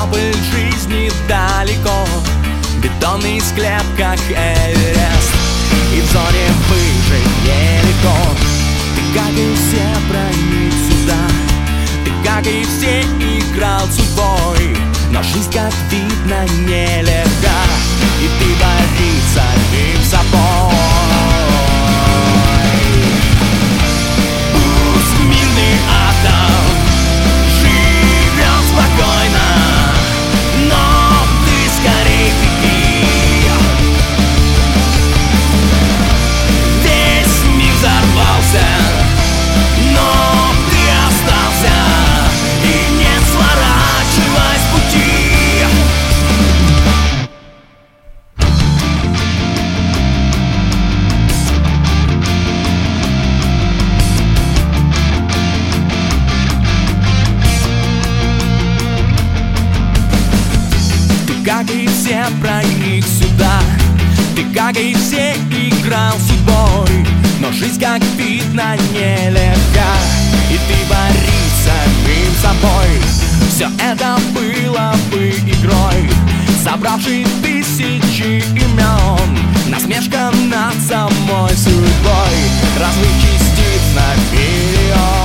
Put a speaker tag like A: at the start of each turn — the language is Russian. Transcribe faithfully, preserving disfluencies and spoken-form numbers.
A: Корабль жизни далеко, бетонный склеп, как Эверест. И в зоне выжить нелегко. Ты, как и все, проник сюда. Ты, как и все, играл судьбой. Но жизнь, как видно, нелегка, и ты борись с самим собой. Пусть мирный атом живет спокойно, но ты скорей беги. Весь мир взорвался, но ты остался, и не сворачивай с пути. Ты, как и все, проник сюда. Ты, как и все, играл судьбой. Но жизнь, как видно, нелегка, и ты борись с самим собой. Все это было бы игрой, собравшей тысячи имен. Насмешка над самой судьбой, разных частиц на миллион.